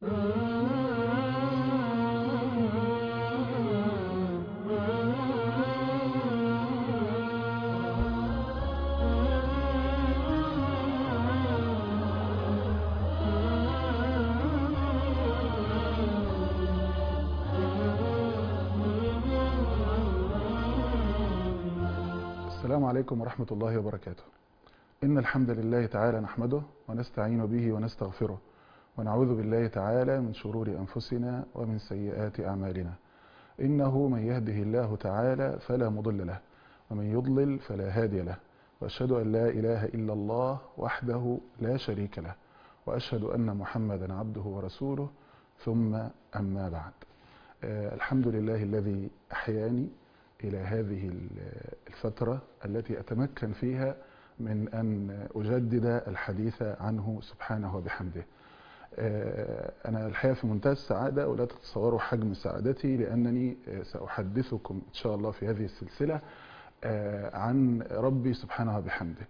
السلام عليكم ورحمة الله وبركاته. إن الحمد لله تعالى نحمده ونستعين به ونستغفره ونعوذ بالله تعالى من شرور أنفسنا ومن سيئات أعمالنا. إنه من يهده الله تعالى فلا مضل له ومن يضلل فلا هادي له، وأشهد أن لا إله إلا الله وحده لا شريك له، وأشهد أن محمدا عبده ورسوله، ثم أما بعد. الحمد لله الذي أحياني إلى هذه الفترة التي أتمكن فيها من أن أجدد الحديث عنه سبحانه وبحمده. أنا الحقيقة في منتهى السعادة، ولا تتصوروا حجم سعادتي، لأنني سأحدثكم إن شاء الله في هذه السلسلة عن ربي سبحانه وبحمده.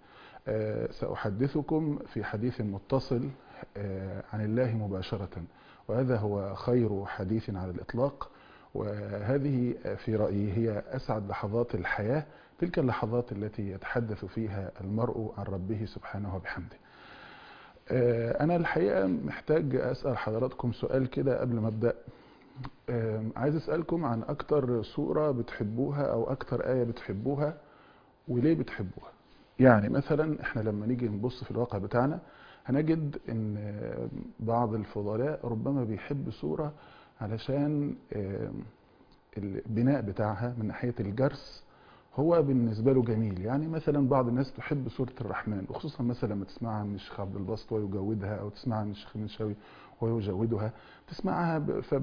سأحدثكم في حديث متصل عن الله مباشرة، وهذا هو خير حديث على الإطلاق، وهذه في رأيي هي أسعد لحظات الحياة، تلك اللحظات التي يتحدث فيها المرء عن ربه سبحانه وبحمده. أنا الحقيقة محتاج أسأل حضراتكم سؤال كده قبل ما أبدأ. عايز أسألكم عن أكتر سورة بتحبوها أو أكتر آية بتحبوها، وليه بتحبوها؟ يعني مثلا إحنا لما نيجي نبص في الواقع بتاعنا هنجد إن بعض الفضلاء ربما بيحب سورة علشان البناء بتاعها من ناحية الجرس هو بالنسبة له جميل. يعني مثلا بعض الناس تحب سورة الرحمن، وخصوصا مثلا لما تسمعها من الشيخ عبد الباسط ويجودها، أو تسمعها من الشيخ المنشاوي ويجودها، تسمعها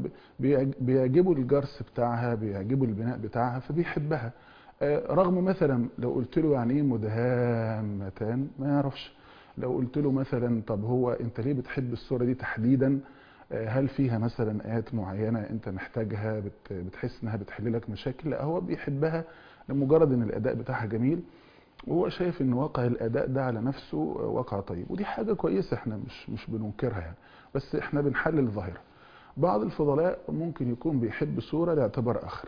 فبيعجبوا الجرس بتاعها، بيعجبوا البناء بتاعها فبيحبها. رغم مثلا لو قلت له يعني ايه مدهامتان ما يعرفش. لو قلت له مثلا طب هو انت ليه بتحب السورة دي تحديدا؟ هل فيها مثلا آيات معينة انت محتاجها بتحس انها بتحل لك مشاكل؟ لا، هو بيحبها لمجرد ان الاداء بتاعها جميل، وهو شايف ان واقع الاداء ده على نفسه واقع طيب، ودي حاجة كويسة احنا مش بننكرها يعني، بس احنا بنحلل الظاهرة. بعض الفضلاء ممكن يكون بيحب سورة لاعتبار اخر،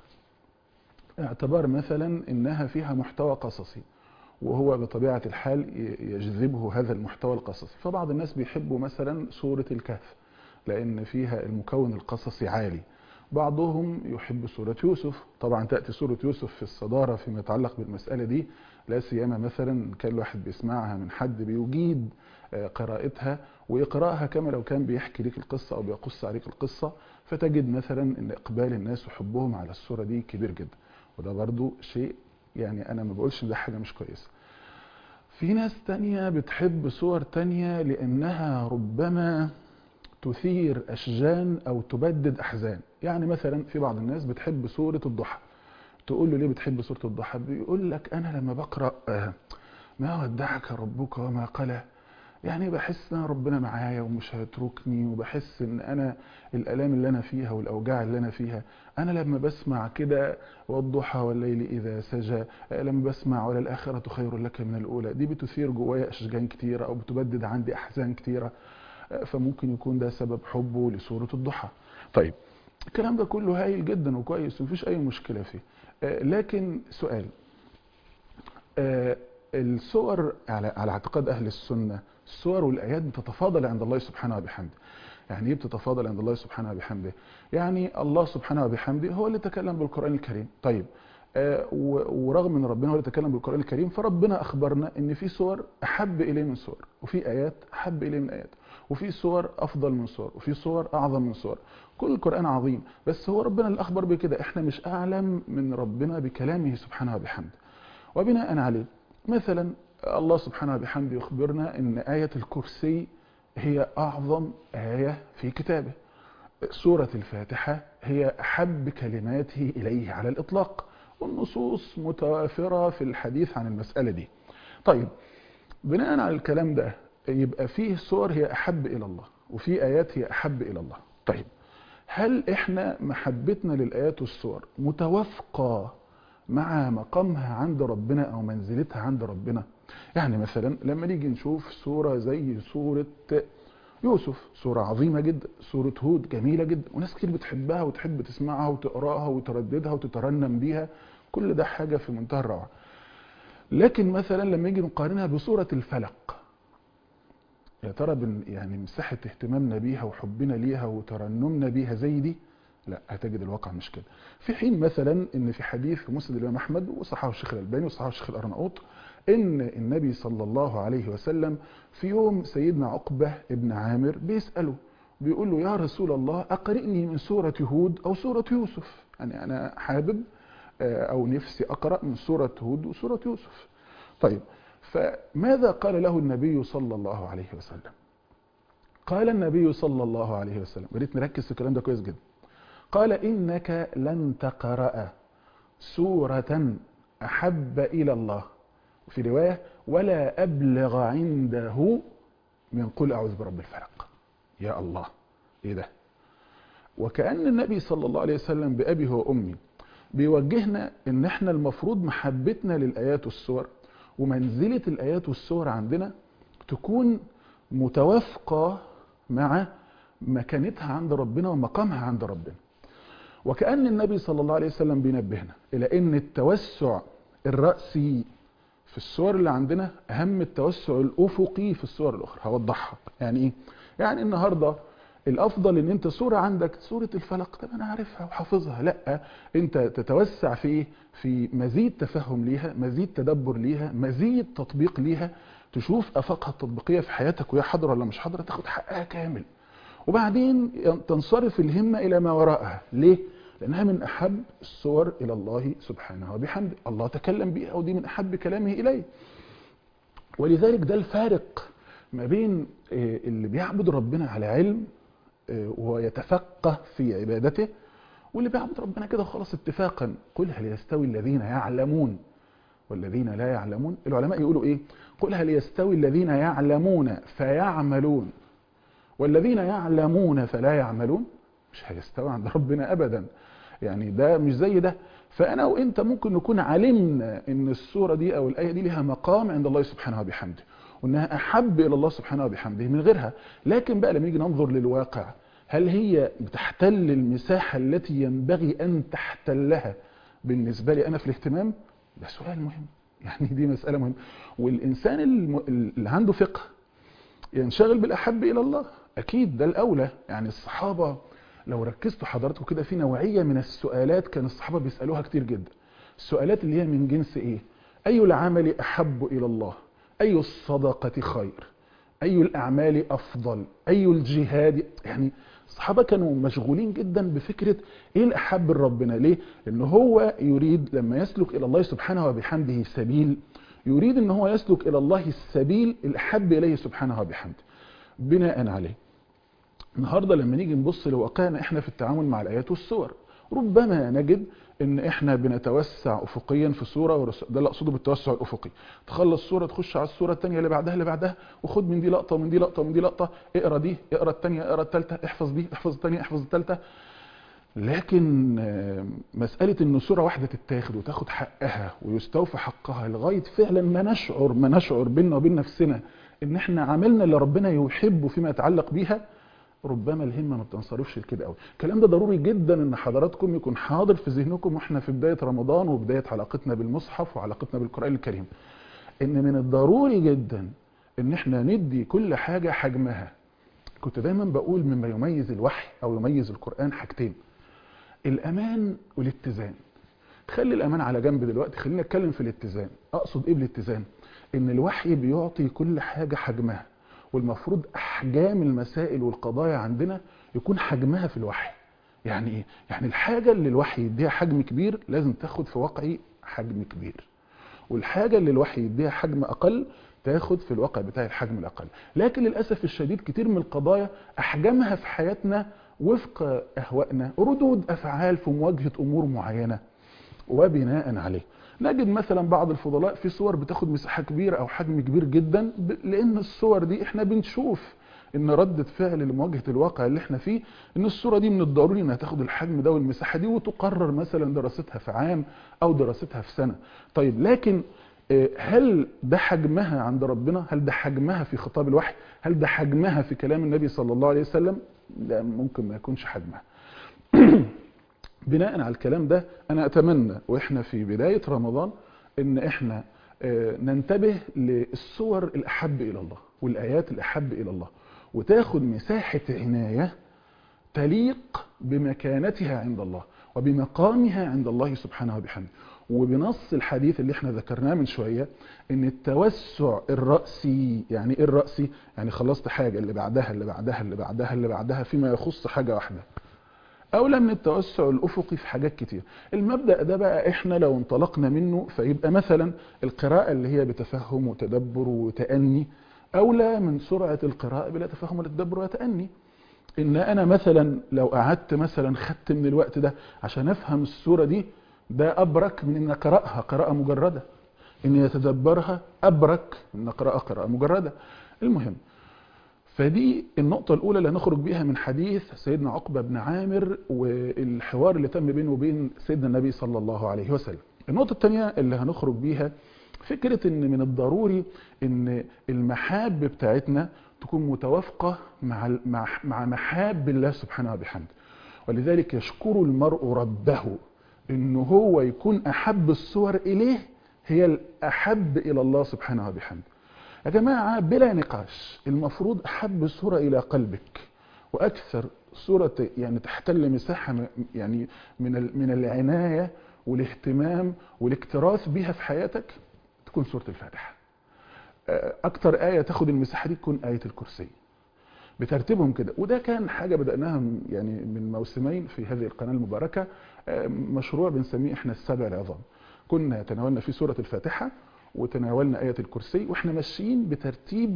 اعتبار مثلا انها فيها محتوى قصصي، وهو بطبيعة الحال يجذبه هذا المحتوى القصصي. فبعض الناس بيحبوا مثلا سورة الكهف لأن فيها المكون القصصي عالي. بعضهم يحب سورة يوسف، طبعا تأتي سورة يوسف في الصدارة فيما يتعلق بالمسألة دي، لا سيما مثلا كان الواحد بيسمعها من حد بيجيد قراءتها ويقرأها كما لو كان بيحكي لك القصة أو بيقص عليك القصة، فتجد مثلا أن إقبال الناس وحبهم على السورة دي كبير جدا، وده برضو شيء يعني أنا ما بقولش ده حاجة مش كويسة. في ناس تانية بتحب سور تانية لأنها ربما تثير أشجان أو تبدد أحزان. يعني مثلا في بعض الناس بتحب سورة الضحى، تقول له ليه بتحب سورة الضحى؟ بيقول لك أنا لما بقرأ ما ودعك ربك وما قلى، يعني بحس ان ربنا معايا ومش هيتركني، وبحس ان انا الالام اللي انا فيها والاوجاع اللي انا فيها، انا لما بسمع كده والضحى والليل اذا سجى، لما بسمع وللآخرة خير لك من الاولى، دي بتثير جوايا اشجان كتيره او بتبدد عندي احزان كتيره، فممكن يكون ده سبب حبه لسورة الضحى. طيب الكلام ده كله هايل جدا وكويس ومفيش اي مشكله فيه، لكن سؤال، السور على اعتقاد اهل السنه السور والايات بتتفاضل عند الله سبحانه وبحمده. يعني ايه بتتفاضل عند الله سبحانه وبحمده؟ يعني الله سبحانه وبحمده هو اللي تكلم بالقران الكريم. طيب ورغم ان ربنا هو اللي تكلم بالقران الكريم، فربنا اخبرنا ان في سور احب اليه من سور، وفي ايات احب اليه من ايات، وفي سور افضل من سور، وفي سور اعظم من سور. كل القران عظيم، بس هو ربنا اللي اخبر بكده، احنا مش اعلم من ربنا بكلامه سبحانه وبحمده. وبناء عليه مثلا الله سبحانه وبحمده يخبرنا ان آية الكرسي هي أعظم آية في كتابه. سورة الفاتحة هي أحب كلماته إليه على الإطلاق، والنصوص متوافرة في الحديث عن المسألة دي. طيب بناء على الكلام ده يبقى فيه سور هي أحب إلى الله وفي آيات هي أحب إلى الله. طيب هل إحنا محبتنا للآيات والسور متوافقة مع مقامها عند ربنا أو منزلتها عند ربنا؟ يعني مثلا لما نيجي نشوف سورة زي سورة يوسف سورة عظيمة جدا، سورة هود جميلة جدا، وناس كتير بتحبها وتحب تسمعها وتقراها وترددها وتترنم بيها، كل ده حاجة في منتهى الروعة. لكن مثلا لما يجي نقارنها بسورة الفلق، يا ترى يعني مساحة اهتمامنا بيها وحبنا ليها وترنمنا بيها زي دي؟ لا، هتجد الواقع مش كده. في حين مثلا ان في حديث في مسند الامام احمد وصححه الشيخ الالباني وصححه الشيخ الارناؤوط، ان النبي صلى الله عليه وسلم في يوم سيدنا عقبة ابن عامر بيسأله، بيقول له يا رسول الله أقرئني من سورة هود أو سورة يوسف، يعني أنا حابب أو نفسي أقرأ من سورة هود وسورة يوسف. طيب، فماذا قال له النبي صلى الله عليه وسلم؟ قال النبي صلى الله عليه وسلم، وريت نركز في الكلام ده كويس جدا، قال إنك لن تقرأ سورة أحب إلى الله، في رواية ولا أبلغ عنده من قل أعوذ برب الفلق. يا الله، إيه ده؟ وكأن النبي صلى الله عليه وسلم بأبيه وأمي بيوجهنا إن إحنا المفروض محبتنا للآيات والسور ومنزلة الآيات والسور عندنا تكون متوافقة مع مكانتها عند ربنا ومقامها عند ربنا. وكأن النبي صلى الله عليه وسلم بينبهنا إلى إن التوسع الرأسي في الصور اللي عندنا أهم التوسع الأفقي في الصور الأخرى. هوضحها. يعني إيه؟ يعني النهاردة الأفضل إن أنت صورة عندك سورة الفلق، طب أنا عارفها وحافظها. لأ، أنت تتوسع في إيه؟ في مزيد تفهم ليها، مزيد تدبر ليها، مزيد تطبيق ليها، تشوف أفاقها التطبيقية في حياتك وهي حاضرة ولا مش حاضرة، تاخد حقها كامل. وبعدين تنصرف الهمة إلى ما وراءها. ليه؟ لأنها من أحب الصور إلى الله سبحانه وبحمده، الله تكلم بها ودي من أحب كلامه إليه. ولذلك ده الفارق ما بين اللي بيعبد ربنا على علم ويتفقه في عبادته، واللي بيعبد ربنا كده خلاص اتفاقا. قل هل يستوي الذين يعلمون والذين لا يعلمون؟ العلماء يقولوا إيه؟ قل هل يستوي الذين يعلمون فيعملون والذين يعلمون فلا يعملون؟ مش هيستوي عند ربنا أبدا. يعني ده مش زي ده. فأنا وإنت ممكن نكون علمنا إن السورة دي أو الآية دي لها مقام عند الله سبحانه وبحمده، وإنها أحب إلى الله سبحانه وبحمده من غيرها. لكن بقى لما نيجي ننظر للواقع، هل هي بتحتل المساحة التي ينبغي أن تحتلها بالنسبة لي أنا في الاهتمام؟ ده سؤال مهم. يعني دي مسألة مهمة. والإنسان اللي عنده فقه ينشغل بالأحب إلى الله، أكيد ده الأولى. يعني الصحابة لو ركزتوا حضراتكم كده في نوعية من السؤالات كان الصحابة بيسألوها كتير جدا. السؤالات اللي هي من جنس إيه؟ أي العمل أحب إلى الله؟ أي الصدقة خير؟ أي الأعمال أفضل؟ أي الجهاد؟ يعني الصحابة كانوا مشغولين جدا بفكرة إيه الأحب لربنا. ليه؟ لأن هو يريد لما يسلك إلى الله سبحانه وبحمده سبيل، يريد أن هو يسلك إلى الله السبيل الأحب إليه سبحانه وبحمده. بناء عليه النهاردة لما نيجي نبص لواقعنا احنا في التعامل مع الآيات والسور، ربما نجد ان احنا بنتوسع افقيا في سورة، ده اللي اقصده بالتوسع الافقي. تخلص سورة تخش على السورة الثانية اللي بعدها اللي بعدها، وخد من دي لقطة ومن دي لقطة ومن دي لقطة، اقرا دي اقرا الثانية اقرا الثالثة، احفظ دي احفظ الثانية احفظ الثالثة. لكن مسألة ان سورة واحدة تتاخد وتاخد حقها ويستوفى حقها لغاية فعلا ما نشعر بيننا وبين نفسنا ان احنا عملنا اللي ربنا يحبه فيما يتعلق بيها، ربما الهمة ما بتنصرفش لكده قوي. الكلام ده ضروري جدا ان حضراتكم يكون حاضر في ذهنكم واحنا في بداية رمضان وبداية علاقتنا بالمصحف وعلاقتنا بالقرآن الكريم، ان من الضروري جدا ان احنا ندي كل حاجة حجمها. كنت دايما بقول مما يميز الوحي او يميز القرآن حاجتين: الامان والاتزان. خلي الامان على جنب دلوقتي، خلينا نتكلم في الاتزان. اقصد ايه بالاتزان؟ ان الوحي بيعطي كل حاجة حجمها، والمفروض احجام المسائل والقضايا عندنا يكون حجمها في الوحي. يعني ايه؟ يعني الحاجة اللي الوحي يديها حجم كبير لازم تاخد في واقعي حجم كبير، والحاجة اللي الوحي يديها حجم اقل تاخد في الواقع بتاعي الحجم الاقل. لكن للاسف الشديد كتير من القضايا احجامها في حياتنا وفق اهوائنا، ردود افعال في مواجهة امور معينة، وبناء عليه نجد مثلا بعض الفضلاء في صور بتاخد مساحة كبيرة او حجم كبير جدا، لان الصور دي احنا بنشوف ان ردة فعل لمواجهة الواقع اللي احنا فيه، ان الصورة دي من الضروري انها تاخد الحجم ده والمساحة دي، وتقرر مثلا دراستها في عام او دراستها في سنة. طيب، لكن هل ده حجمها عند ربنا؟ هل ده حجمها في خطاب الوحي؟ هل ده حجمها في كلام النبي صلى الله عليه وسلم؟ لا، ممكن ما يكونش حجمها. بناء على الكلام ده انا اتمنى واحنا في بداية رمضان ان احنا ننتبه للصور الاحب الى الله والايات الاحب الى الله، وتاخد مساحة عناية تليق بمكانتها عند الله وبمقامها عند الله سبحانه وبحمده. وبنص الحديث اللي احنا ذكرناه من شوية، ان التوسع الرأسي، يعني ايه الرأسي؟ يعني خلصت حاجة اللي بعدها اللي بعدها اللي بعدها اللي بعدها فيما يخص حاجة واحدة، أولى من التوسع الأفقي في حاجات كتير. المبدأ ده بقى إحنا لو انطلقنا منه فيبقى مثلا القراءة اللي هي بتفهم وتدبر وتأني أولى من سرعة القراءة بلا تفهم ولا تدبر وتأني. إن أنا مثلا لو قعدت مثلا خدت من الوقت ده عشان أفهم السورة دي، ده أبرك من إن أقرأها قراءة مجردة. إن يتدبرها أبرك من أقرأها قراءة مجردة. المهم، فدي النقطة الأولى اللي هنخرج بيها من حديث سيدنا عقبة بن عامر والحوار اللي تم بينه وبين سيدنا النبي صلى الله عليه وسلم. النقطة الثانية اللي هنخرج بيها فكرة ان من الضروري ان المحاب بتاعتنا تكون متوافقة مع محاب الله سبحانه وبحمده. ولذلك يشكر المرء ربه انه هو يكون احب الصور اليه هي الاحب الى الله سبحانه وبحمده. يا جماعة بلا نقاش المفروض أحب الصورة إلى قلبك وأكثر صورة يعني تحتل مساحة يعني من العناية والاهتمام والاكتراث بها في حياتك تكون سورة الفاتحة. أكتر آية تاخد المساحة دي تكون آية الكرسي بترتيبهم كده. وده كان حاجة بدأناها يعني من موسمين في هذه القناة المباركة، مشروع بنسميه احنا السبع العظام. كنا تناولنا في سورة الفاتحة وتناولنا آية الكرسي، واحنا ماشيين بترتيب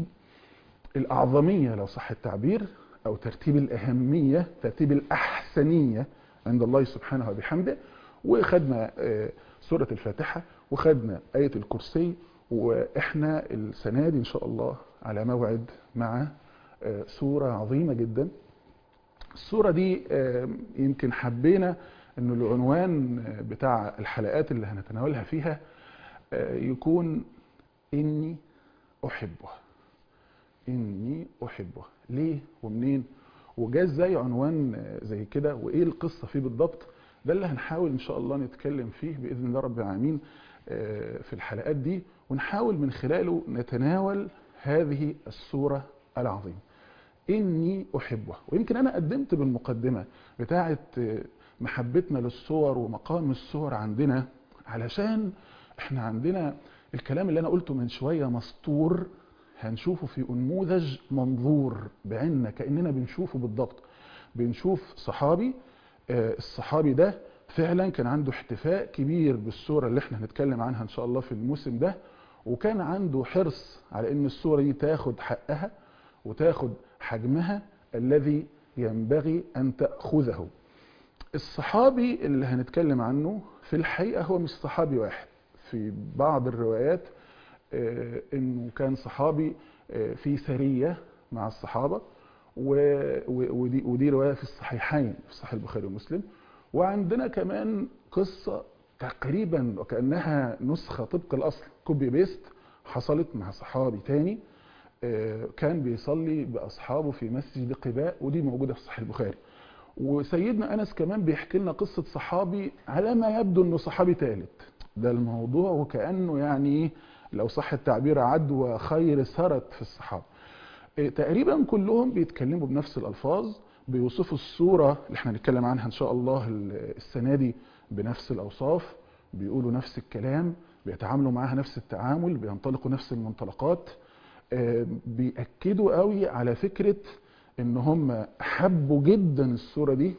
الأعظمية لو صح التعبير، أو ترتيب الأهمية، ترتيب الأحسنية عند الله سبحانه وبحمده. وخدنا سورة الفاتحة وخدنا آية الكرسي، وإحنا السنة دي إن شاء الله على موعد مع سورة عظيمة جدا. السورة دي يمكن حبينا إنه العنوان بتاع الحلقات اللي هنتناولها فيها يكون إني أحبه. إني أحبه. ليه ومنين وجاء ازاي عنوان زي كده وإيه القصة فيه بالضبط؟ ده اللي هنحاول إن شاء الله نتكلم فيه بإذن الله رب العالمين في الحلقات دي، ونحاول من خلاله نتناول هذه السورة العظيمة إني أحبه. ويمكن أنا قدمت بالمقدمة بتاعة محبتنا للصور ومقام الصور عندنا، علشان احنا عندنا الكلام اللي انا قلته من شوية مسطور هنشوفه في نموذج منظور بعيننا كأننا بنشوفه بالضبط. بنشوف صحابي، الصحابي ده فعلا كان عنده احتفاء كبير بالسورة اللي احنا هنتكلم عنها ان شاء الله في الموسم ده، وكان عنده حرص على ان السورة دي تاخد حقها وتاخد حجمها الذي ينبغي ان تأخذه. الصحابي اللي هنتكلم عنه في الحقيقة هو مش صحابي واحد. في بعض الروايات انه كان صحابي في سرية مع الصحابة، ودي رواية في الصحيحين في صحيح البخاري ومسلم. وعندنا كمان قصة تقريبا وكأنها نسخة طبق الأصل كوبي بيست حصلت مع صحابي تاني كان بيصلي بأصحابه في مسجد قباء، ودي موجودة في صحيح البخاري. وسيدنا أنس كمان بيحكي لنا قصة صحابي على ما يبدو أنه صحابي ثالث. ده الموضوع وكأنه يعني لو صح التعبير عدوى خير سرت في الصحابة. تقريبا كلهم بيتكلموا بنفس الألفاظ، بيوصفوا الصورة اللي احنا هنتكلم عنها إن شاء الله السنة دي بنفس الأوصاف، بيقولوا نفس الكلام، بيتعاملوا معاها نفس التعامل، بينطلقوا نفس المنطلقات. بيأكدوا قوي على فكرة ان هم حبوا جدا الصورة دي،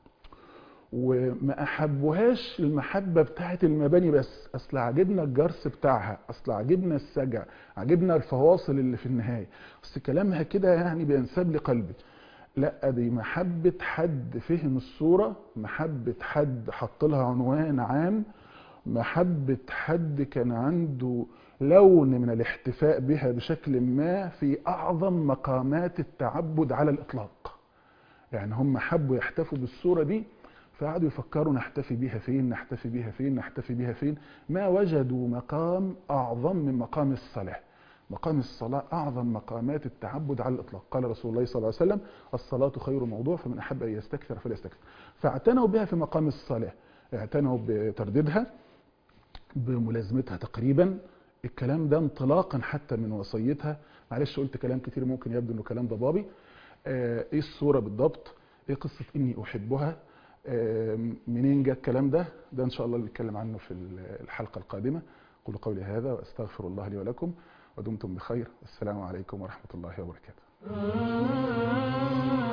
وما احبوهاش المحبة بتاعت المباني بس، اصل عجبنا الجرس بتاعها، اصل عجبنا السجع، عجبنا الفواصل اللي في النهاية، بس كلامها كده يعني بينساب لقلبي. لا، دي محبة حد فهم الصورة، محبة حد حط لها عنوان عام، محبة حد كان عنده لون من الاحتفاء بها بشكل ما في أعظم مقامات التعبد على الإطلاق. يعني هم حبوا يحتفوا بالصورة دي فقعدوا يفكروا نحتفي بيها فين، نحتفي بيها فين، نحتفي بيها فين. ما وجدوا مقام أعظم من مقام الصلاة. مقام الصلاة أعظم مقامات التعبد على الإطلاق. قال رسول الله صلى الله عليه وسلم: الصلاة خير موضوع، فمن أحب أن يستكثر فليستكثر. فاعتنوا بها في مقام الصلاة، اعتنوا بترديدها، بملازمتها تقريبا. الكلام ده انطلاقا حتى من وصيتها. معلش قلت كلام كتير ممكن يبدو انه كلام ضبابي. ايه الصورة بالضبط؟ ايه قصة اني احبها؟ منين جاء الكلام ده؟ ده ان شاء الله اللي نتكلم عنه في الحلقة القادمة. قولوا قولي هذا واستغفر الله لي ولكم، ودمتم بخير. السلام عليكم ورحمة الله وبركاته.